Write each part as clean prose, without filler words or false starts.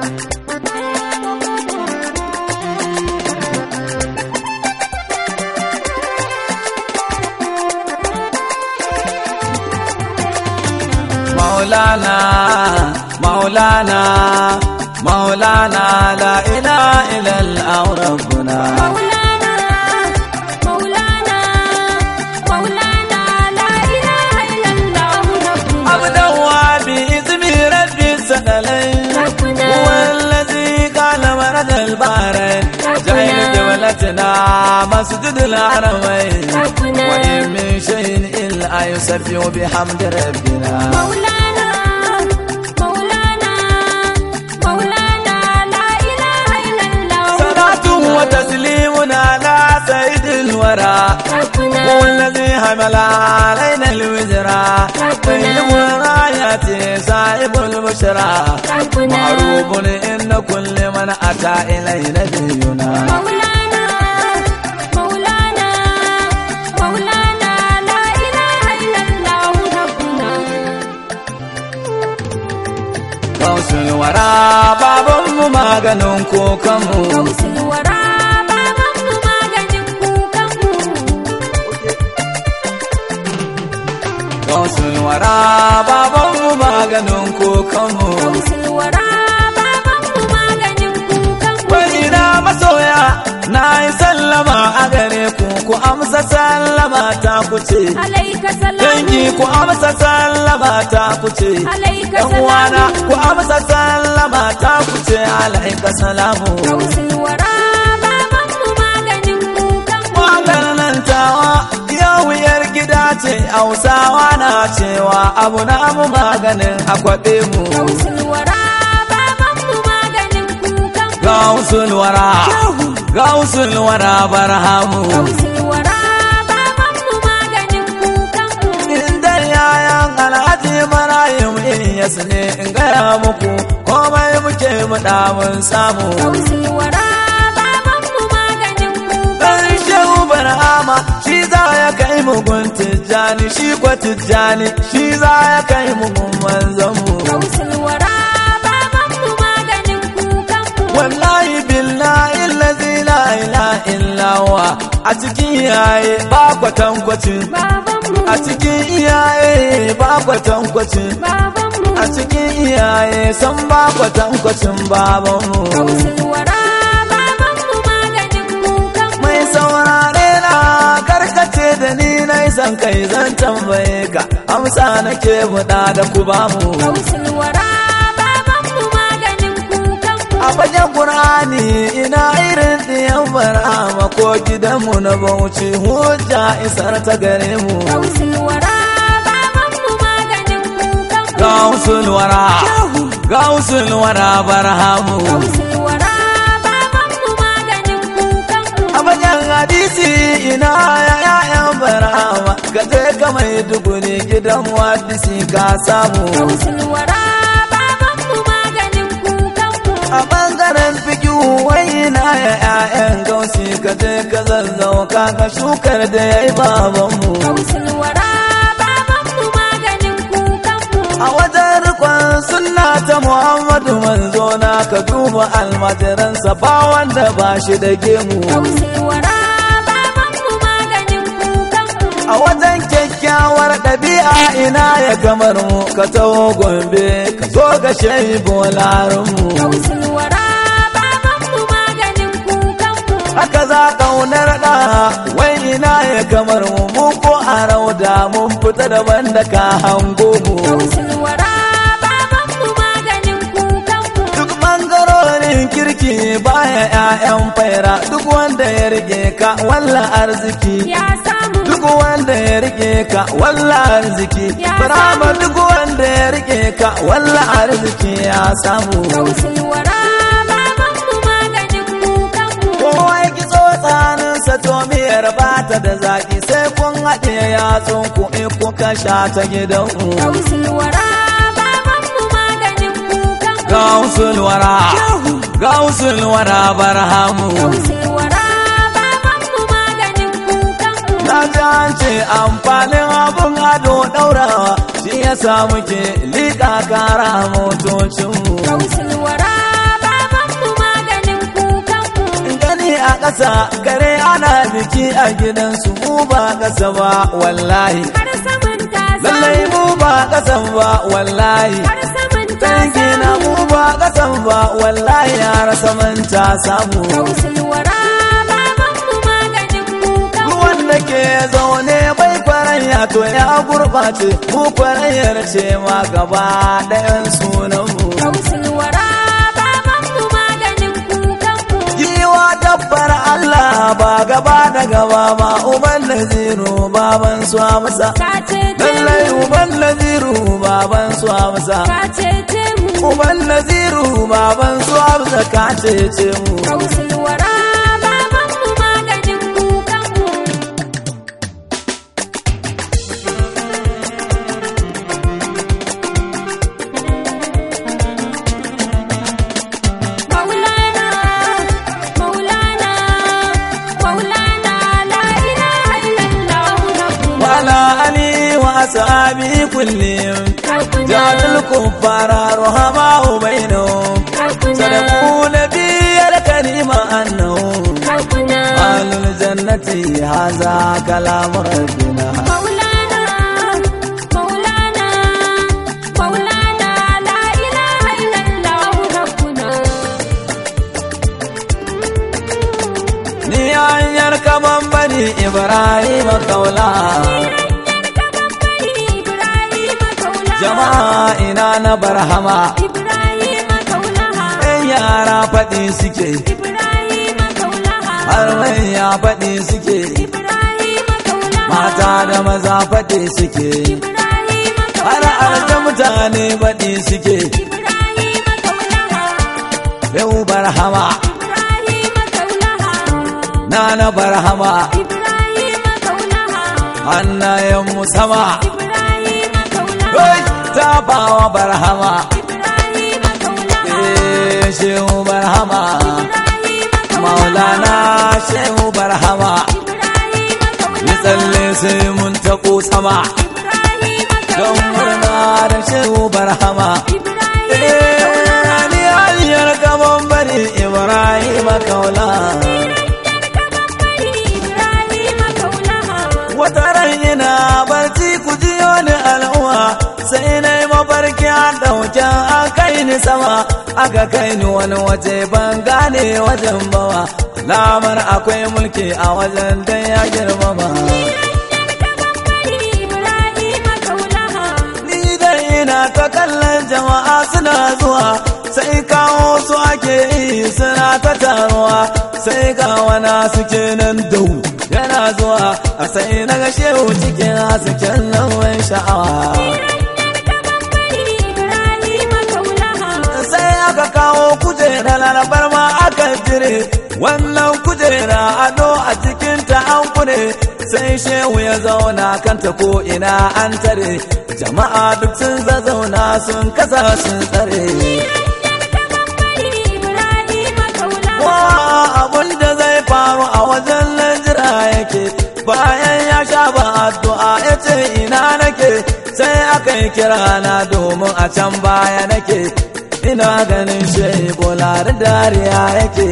مولانا مولانا مولانا لا إله إلا الله ربنا مولانا مولانا مولانا لا إله إلا الله ربنا أبدا وبإذن ربي الثقلين هو الذي قال مرد البحرين جعل دولتنا مسجد الحرمين وإن من شيء إلا يسبح بحمد ربنا مولانا مولانا مولانا لا إله إلا الله صلاة وتسليم على سيد الورى هو الذي حمل علينا الوزرى طيب الآيات صاحب البشرى معروف إن كل من أتى إلينا نبينا مولانا مولانا مولانا لا إله إلا الله ربنا غوث الورى babanmu maganin kokanmu غوث الورى babanmu maganin kukanmu غوث الورى babanmu maganin kokanmu غوث الورى babanmu maganin kukanmu wani na masoya na yi sallama a gare ku amsa sallama ta ku ce alaika salamu dangi ku amsa sallama ta ku ce alaika yan uwana salamu ku amsa sallama ta ku ce alaika salamu غوث الورى babanmu maganin kukanmu maganin tawa yau yar gida ce hausawa na cewa abu na mu maganin akwabe mu غوث الورى babanmu maganin kukanmu gausul wara gausul wara barhamu غوث الورى babanmu maganin kukanmu inda yayan alhaji marayim ilyas ne in gaya muku komai muke mu mun samu غوث الورى babanmu maganin kukanmu dan shehu barhama shi za ya kai mu gun tijjani shi kwa tijjani shi za ya kai mu gun manzon mu غوث الورى babanmu maganin kukanmu wallahi billahi allazi la ilaha illa huwa a cikin iyaye ba kwatankwacin babanmu a cikin iyaye ba kwatankwacin babanmu a cikin iyaye san ba kwatankwacin babanmu غوث الورى babanmu maganin kukanmu mai saurare na karkace da ni na san kai zan tambaye ka amsa nake buɗa da ku bamu غوث الورى babanmu maganin kukanmu a fagen Qur'ani ina irin ɗiyan barama ko gidanmu na Bauchi hujja isar ta gare mu غوث الورى babanmu maganin kukanmu gausul wara gausul wara barhamu غوث الورى babanmu maganin kukanmu a fagen hadisi ina ya'yan barama ka je ka mai duguni gidan wadisi ka samu غوث الورى babanmu maganin kukanmu a ɓangaren fiki wai na ya'yan gausi ka je ka zazzau ka shukar da ya yi babanmu غوث الورى babanmu maganin kukanmu a wajen rikon sunna ta muhammadu manzo na ka duba almajiransa ba wanda ba shi da gemu غوث الورى babanmu maganin kukanmu a wajen kyakkyawar ɗabi'a ina ya kamar mu ka taho gombe ka zo ga shehi bolarinmu غوث الورى babanmu maganin kukanmu haka za ƙaunar ɗa wai ina ya kamar mu ko a rauda mun fita daban da ka hango mu غوث الورى babanmu maganin kukanmu duk ɓangarorin kirki baya 'ya'yan faira duk wanda ya rike ka walla arziki ya samu duk wanda ya rike ka walla arziki Ya Barama samu. duk wanda ya rike ka walla arziki ya samu غوث الورى babanmu maganin kukanmu kowa ya kitso tsaninsa to miyar bata da zaki sai kun haɗe yatsunku in kuka sha ta gidanku غوث الورى babanmu maganin kukanmu gausul wara gausul wara barhamu غوث الورى babanmu maganin kukanmu na ji an ce amfanin abin ado ɗaurawa shi ya sa muke liƙa kara motocinmu غوث الورى ƙasa kare ana biki a gidansu mu ba ƙasa ba wallahi har saman ta lallai mu ba ƙasan ba wallahi har saman ta dangina mu ba ƙasan ba wallahi har saman ta samu Gausul wara baban mu maganin kukan mu wanda ke zaune bai kwaranya to ya gurɓace mu kwaranyar ce ma gaba ɗayan sunanmu Gausul wara baban mu maganin kukan mu giwa dabbar Allah ba gaba da gaba ba uban naziru baban su amsa ka cece lallai uban naziru baban su amsa ka cece mu uban naziru baban su amsa ka cece mu Gausul wara baban mu maganin kukan mu Maulana Maulana Maulana la ilaha illallah rabbuna wala ali wa ashabi kullihim rabbuna jadul kuffara ruhama bainahum سلموا نبي الكريم أنه rabbuna أهل الجنة هذا كلام ربنا مولانا مولانا مولانا لا إله إلا الله ربنا ni hanyar kaman bani Ibrahim kaula إبراهيم كونها jama'a ina na barhama إبراهيم كونها ɗan yara faɗi suke إبراهيم كونها har manya faɗi suke إبراهيم كونها mata da maza faɗi suke إبراهيم har كونها arda mutane faɗi suke إبراهيم كونها yau barhama إبراهيم كونها na barhama إبراهيم كونها hannayenmu sama إبراهيم كونها Wai, tafawa barhama إبراهيم كونها shehu barhama إبراهيم كونها maulana shehu barhama إبراهيم ni كونها tsalle sai mun taɓo sama إبراهيم don كونها murna da shehu barhama إبراهيم ni hanyar gaban bari ibrahim kaula إبراهيم كونها wata ran ina barci ku jiyo ni al'umma sai na yi mafarki a ɗauken an kai ni sama aka kai ni wani waje ban gane wajen bawa lamar akwai mulki a wajen dan ya girmama إبراهيم كونها ni dai ina ta kallon jama'a suna zuwa sai kawo su ake yi suna ta taruwa sai ga wana suke nan dau yana zuwa a sai na ga shehu cikin hasken lauyan sha'awa إبراهيم كونها sai aka kawo kujera larabar ma aka jire wannan kujera ado a cikinta an kune sai shehu ya zauna kanta ko ina an tare jama'a duk sun zazzauna sun kasa sun tsare إبراهيم كونها wa abun da zai faru a wajen nan jira yake bayan ya sha ba addu'a ya ce ina nake sai aka yi kira na domin a can baya nake ina ganin shehu bolar dariya yake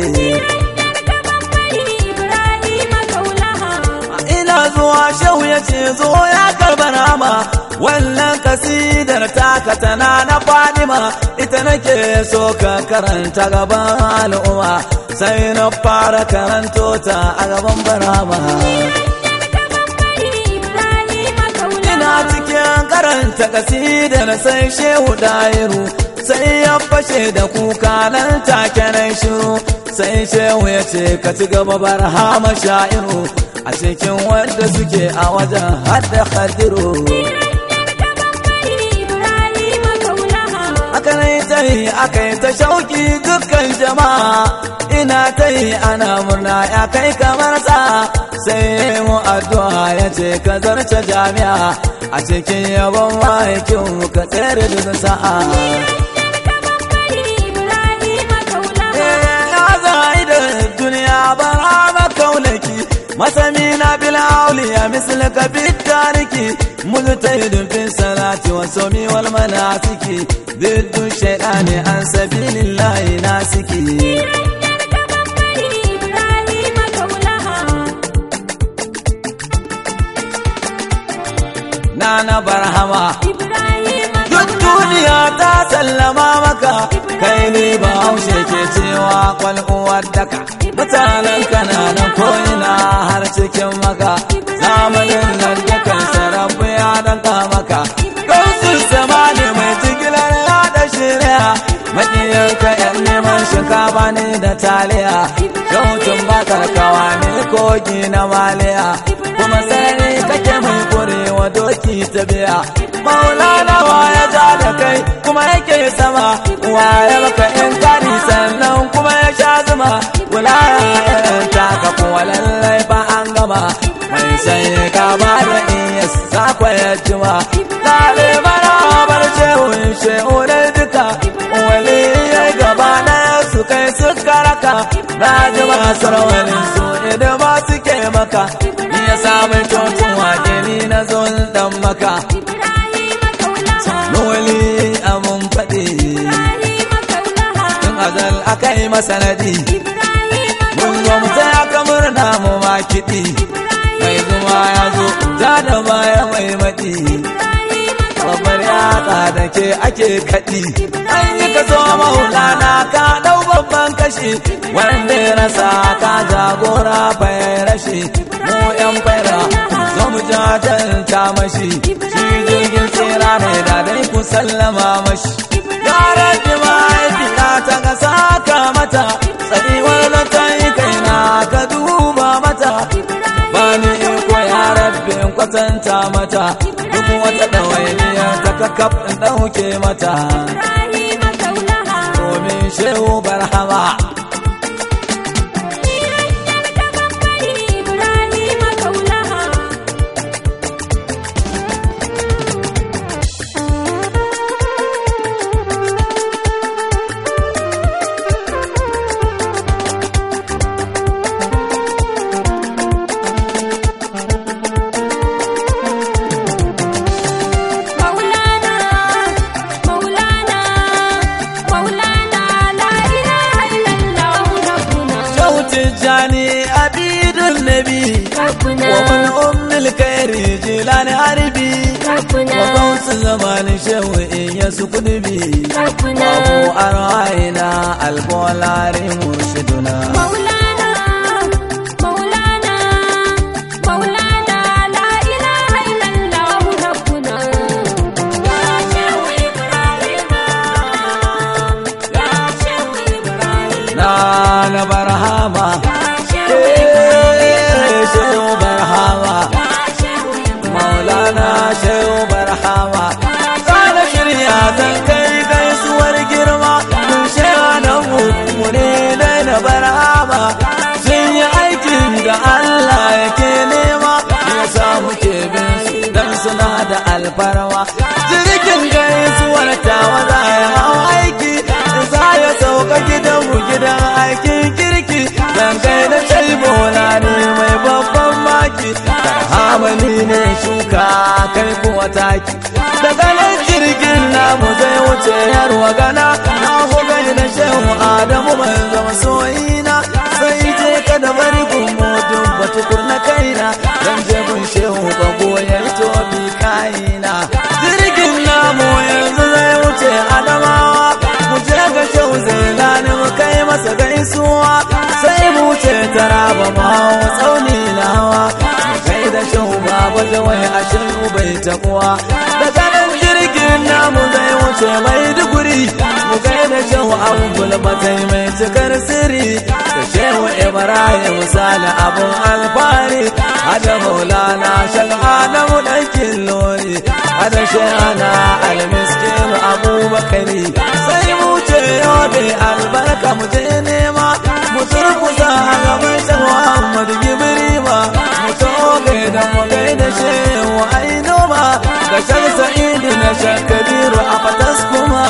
إبراهيم كونها ina zuwa shehu ya ce zo ya karba nama wannan kasidar taka tana na fadima ita nake so ka karanta gaban al'umma sai na fara karanto ta a gaban barama إبراهيم كونها ina cikin karanta kasidar sai shehu dairu sai ya fashe da kuka nan take nan shiru sai shehu ya ce ka ci gaba barhama sha'iru a cikin wanda suke a wajen hadda khadiru إبراهيم كونها aka yi ta shauki dukkan jama'a ina ta yi ana murna ya kai kamar sa sai mu addu'a ya ce ka zarce jami'a a cikin yabon mahaikin ka tsere da sa'a إبراهيم كونها ya zai da duniya bara makaunaki masami na bil auliya misal ka fit tariki mujtahidun fi salati wa sawmi wal manasiki ضد الشيطان عن سبيل الله ناسكي إبراهيم na barhama Ibrahim duk duniya ta sallama maka kai ne ba haushe ke cewa kwal'uwar daka mutanen kananan ko'ina har cikin maka zamanin nan da kan sarabu ya danka maka gausun sama ne mai jigilar yada shirya maƙiyar ka yan neman shinkafa ne da taliya yautun bakar kawa ne kogi na maliya kuma sai kake mai kurewa doki ta biya maulana ya ja da kai kuma yake sama waye maka in kari sannan kuma ya sha zuma kula irin taka kuwa lallai ba an gama mai sai ka ba da iya sakwa ya jima ɗalibara bar shehun shehunai duka wali ya gaba na su kai suka raka na ji masu rawanin su idan ba suke maka ya samun cocin wake ni na zo dan maka wali abun faɗi tun azal aka yi masanadi mun zo mu taya ka murna mu ma kiɗi mai zuma ya zo ja da baya mai maɗi babbar yatsa da ke ake kaɗi an yi ka so maulana ka ɗau babban kashi wanda ya rasa ka jagora bayan rashi mu yan faira zo mu jajanta mashi shi jirgin tsira ne da dai ku sallama mashi yaran ji mahaifiya ta ka saka mata tsariwar da ta yi kaina ka duba mata bani iko ya rabbi kwatanta mata duk wata ɗawainiyar ta kakaf in ɗauke mata domin shehu barhama Tijjani abidun nabi wa min ummil kairi jilani harbi wa gausu zamanin shehu in yasu kudubi abu arwaina albolari murshiduna na barhama shehu barhama maulana shehu barhama kana shirya zan kai gaisuwar girma mun shehanan mu ne na barhama sun yi aikin da Allah yake nema ya samu ke bin su dan suna da alfarma jirgin gaisuwar tawa za ya hau aiki za ya sauka gidanmu gidan aikin kirki dan kai da shai bola ne mai babban maki hamani ne shuka kai kuwa taki daga nan jirgin namu zai wuce yarwa gana na hugai da shehu adamu mai zama soyina sai je ka da bari gumo dubba tukur na kaina dan je gun shehu ba goyar tobi kaina jirgin namu yanzu zai wuce adamawa mu je ga shehu zailani mu kai masa gaisuwa sai mu ce taraba ma tsauni na hawa mu kai da shehu baba jawai a shehu bai takuwa daga nan jirgin namu zai wuce maiduguri mu kai da shehu abul matai mai cikar sirri da shehu ibrahim sale abun alfahari hada maulana shan adamu dan killori hada shehana almiskin abubakari sai mu ce yobe albarka mu je nema mu turkusa a gaban shan muhammad gibrima mu toge da mu gaida shehu ainoma da shan sa'idu na shan kabiru a fatas kuma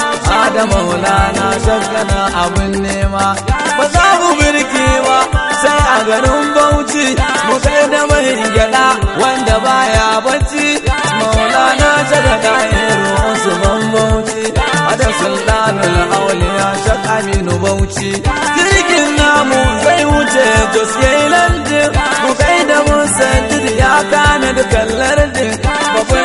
da maulana shakana abin nema ba za mu birki ba sai a garin bauchi mu kai da mai gyada wanda baya bacci maulana shaka ɗahiru usman bauchi da sultanul auliya shak aminu bauchi jirgin namu zai wuce jos yayi landin mu kai da musaddid ya kana da kallardin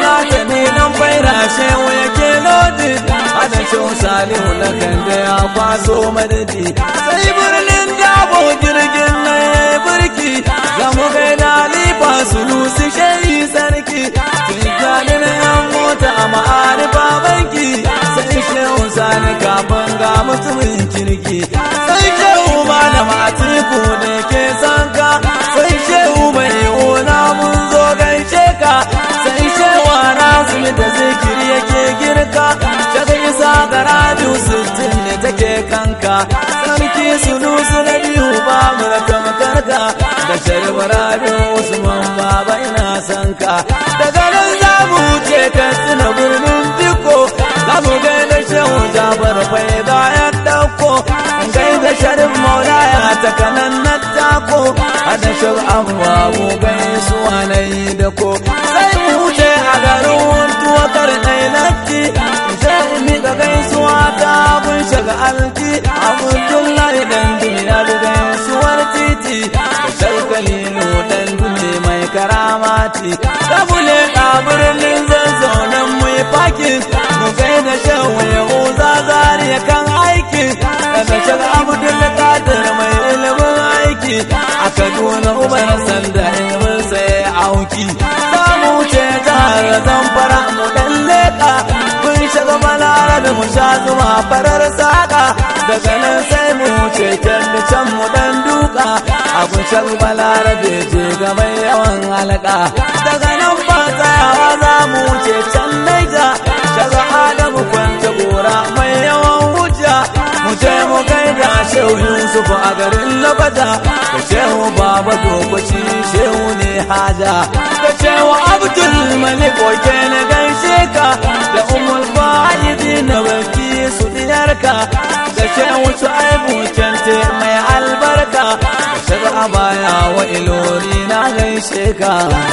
fulata ne nan faira shehu yake lodi hada shehu salihu na kande ya kwaso madadi sai birnin dabo jirgin nan ya yi birki za mu gaida lifa sulusi shehi sarki tunkanin yan mota a ma'arifa banki sai shehu sani kafin ga mutumin kirki sai shehu malam atiku da ke sanka sai shehu mai ona mun zo gaishe ka sai shehu nasu da zikiri yake girka shaga isa garaju 60 ne take kanka sarki sunusu na biyu ba mu da tamkarka da sharif rabi usman baba ina sanka daga nan za mu wuce katsina birnin diko za mu gaida shehu jabar faida ya dauko gaida sharif maulaya ta kanan na tako hada shab abubu gaisuwa na yi da ko sai mu wuce a garin wuntuwa karnai naki sai mi ga gaisuwa ta kun shiga alki abdullahi dan duniya da gaisuwar titi da sharkalilu dan duniya mai karamati kabule birnin zazzaunan mai fakin mu gaida shehu ya uza zariya kan aiki da shiga abdullahi kadir mai ilimin aiki a kaduna umar sanda ilimin sai auki samu ce jihar zamfara mu dan leka mun shiga balara da mu sha zuma farar saka daga nan sai mu ce can mu dan duka abun shan balara je ga mai yawan halaka daga nan ba tsayawa za mu ce can naija shaga adamu kwanta gora mai yawan hujja mu je mu gaida shehu yusuf a garin labada da shehu baba dokoci shehu ne haja da shehu abdul malik oke na gaishe ka da umul fa'idi na baki su diyarka da shehu shu'aibu cante mai albarka da shaga abaya wa ilori na gaishe ka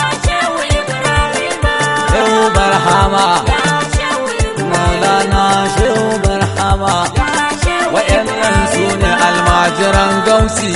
shehu barhama maulana shehu barhama wa'yannan su ne almajiran gausi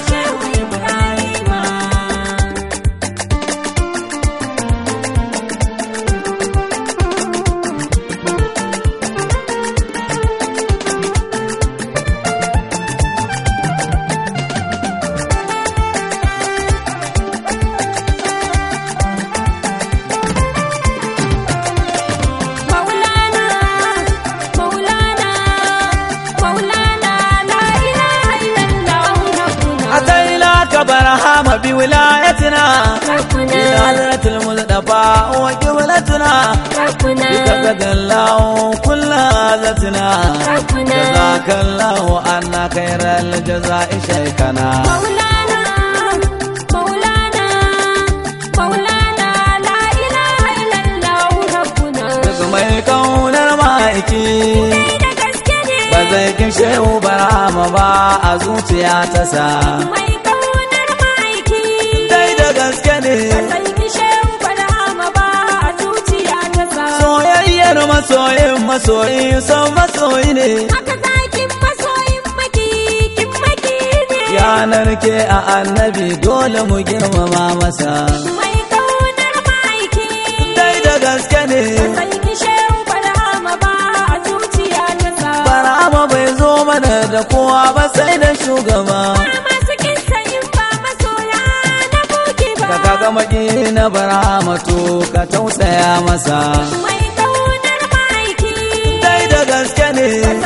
بولايتنا بحضرة المصطفى وقبلتنا بك الله كل هذتنا جزاك الله عنا خير الجزاء شيخنا مولانا مولانا مولانا لا إله إلا الله ربنا mai kaunar ma'aiki ba zai kishe barama ba a zuciya ta sa soyayyar masoyin masoyi son masoyi ne haka zakin masoyin makikin maki ne yanar ke a annabi dole mu girmama masa mai kaunar ma'aiki dai da gaske ne barama bai zo mana da kowa ba sai da shugaba ka ga maki na barama to ka tausaya masa mai kaunar ma'aiki dai da gaske ne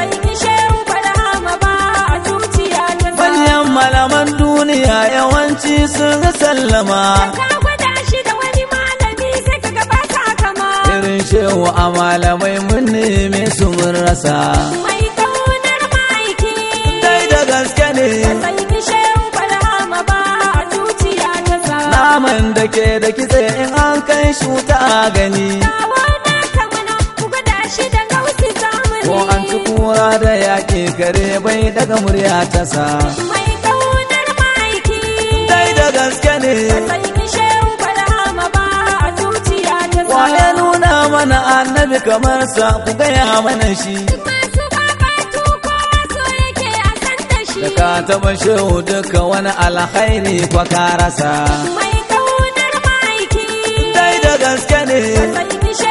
manyan malaman duniya yawanci sun sallama irin shehu a malamai mun neme su mun rasa mai kaunar ma'aiki dai da gaske ne naman da ke da kitse in an kai shuta gani ko an ci kura da yaƙi kare bai daga murya ta sa mai kaunar ma'aiki dai da gaske ne waye nuna mana annabi kamar sa ku gaya mana shi da ka taɓa shehu duka wani alkhairi kwa ka rasa mai kaunar ma'aiki dai da gaske ne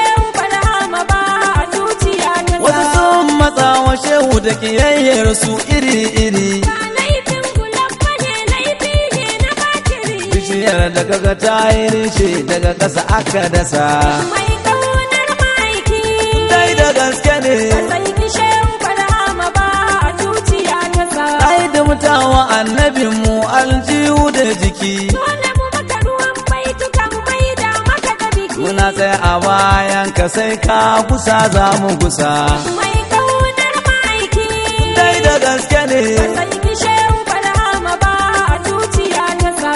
shehu da kiyayyar su iri-iri. Ba laifin gulabba ne, laifi ne na batiri. Bishiyar da kaga ta yi rishe daga ƙasa aka dasa. Mai ƙaunar ma'aiki. Dai da gaske ne. Ba sai ki shehu barhama ba a zuciya ta sa. Ai da mutawa annabinmu aljihu da jiki. Dole mu maka ruwan baitukan mai da maka da biki. Muna tsaye a bayan ka sai ka kusa za mu kusa. Mai ƙaunar ma'aiki. Dai da gaske ne. Ba sai ki shehu barhama ba a zuciya ta sa.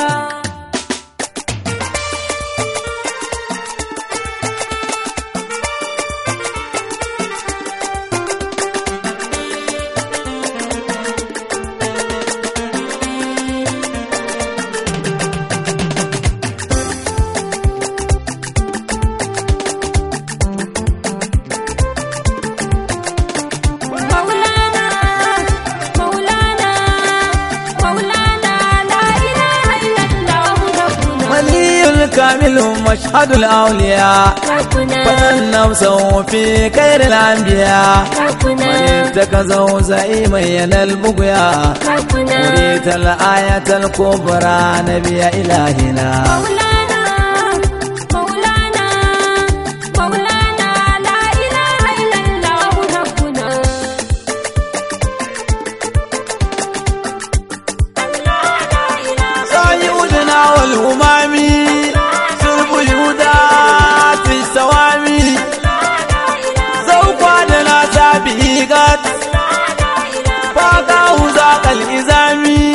Maulana, Maulana, Maulana, la ilaha illallah rabbuna. Waliyul kamilun mashhadul auliya. Rabbuna, Fadan nafsan fi kairil anbiya. Rabbuna, اتخذه زعيما ينال بقيا Rabbuna. أريد الآية الكبرى نبي إلهنا. Maulana, Maulana, Maulana, la ilaha illallah rabbuna. سيدنا والأمامي سرب الهدى في السوامي زوق عدنا سابقات فاقاه ذاق الإزامي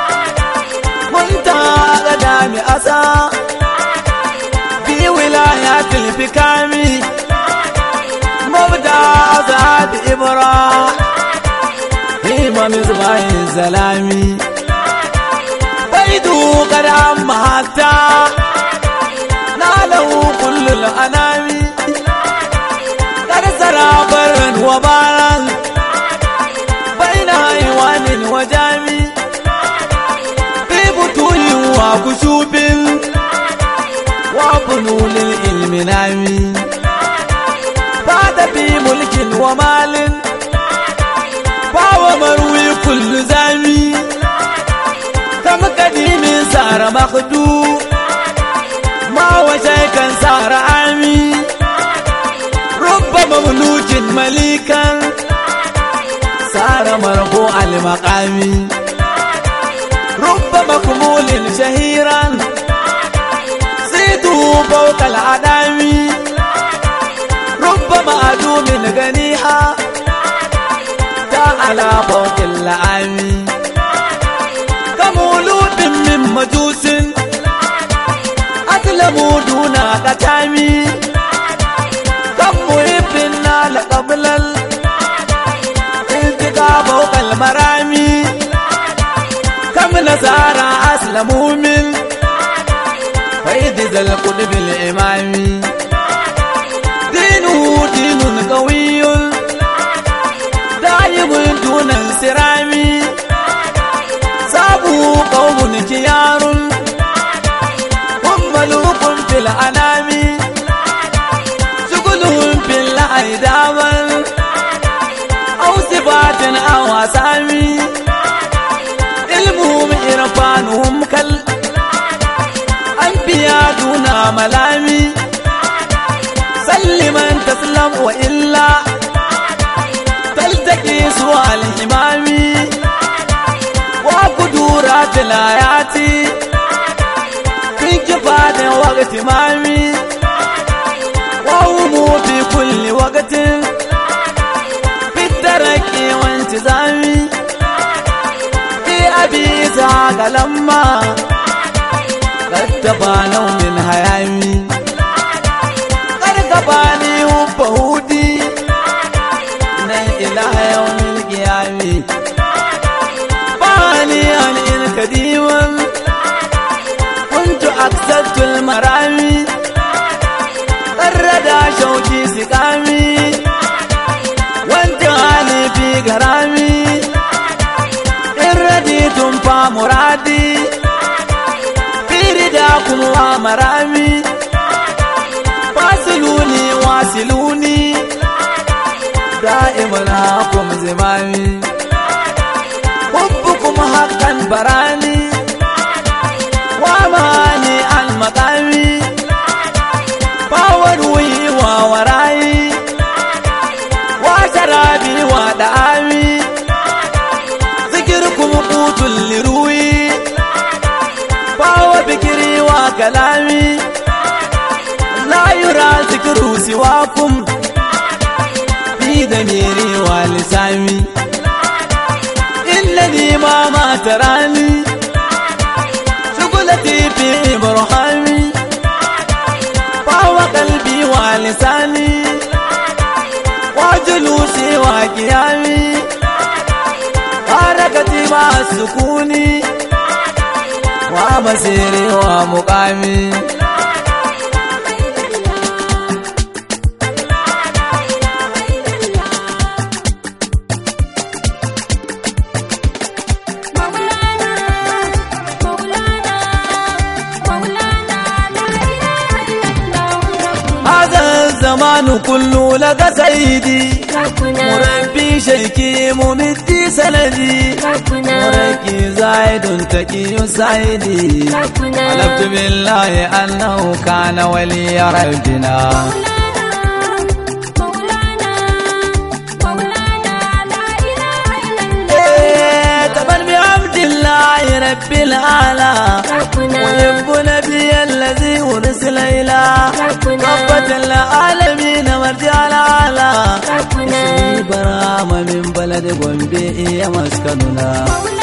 منتهى قدام أسى في ولايات الفكام مبدأ ذات إبراء إمام مصباح الزلامي بيدو قد عم حتى ناله كل الأنام قد سرى برا وبارا بين حيوان وجامي في بطول وكشوف وفنون العلم نامي بعد في ملك ومال فهو مروي كل زامي كم قديم صار مخدوع ما وشيكا صار عامي رب مملوك مليكا صار مرفوع المقام رب مقبول شهيرا زيده فوق العدام رب معدوم غنيها تعالى فوق اللعام كمولود من مجوس أسلموا دون قتامي كم محبنا لقبل الالتقاء فوق المرامي كم نصارى أسلموا من فيد ذا القطب الإمامي دينه دين قوي دائم دون انصرامي صابوا قوم كيار هم ملوك في الأنام شغلهم في الله داما أو صفات أو أسامي علمهم إرفانهم كالأنبياء دون ملامي سلما تسلم وإلا تلتقي سوى الإمام وقدورات الآيات في كفاة وقت مامي وهم في كل وقت في الترقي وانتظامي في أبي إسحاق لما قد تفانوا من هيامي قد كفاني وفهودي إلى يوم القيامة فانيا إن قديما كنت أقصدت المرامي الردى شوكي سقامي وانتهاني في غرامي إن رديتم فمرادي في رداكم ومرامي فاصلوني واصلوني دائما هاكم زمامي حبكم حقا براني وماني المقامي باوروي ووراي وشرابي ودعامي ذكركم قوت لروي باو بكري وكلامي لا يرى ذكر سواكم في ضميري ولساني إنني ما تراني شغلتي في برهامي فهو قلبي ولساني وجلوسي وقيامي حركتي مع سكوني ومسيري ومقامي الزمان كله لك سيدي مربي شيكي ممدي سندي مركي زايد تكي سيدي حلفت بالله أنه كان ولي ربنا رب العالى ويب نبي الذي أرسل إلى ربة العالمين مرجع العالى اسمي برام من بلد قنبي مسكننا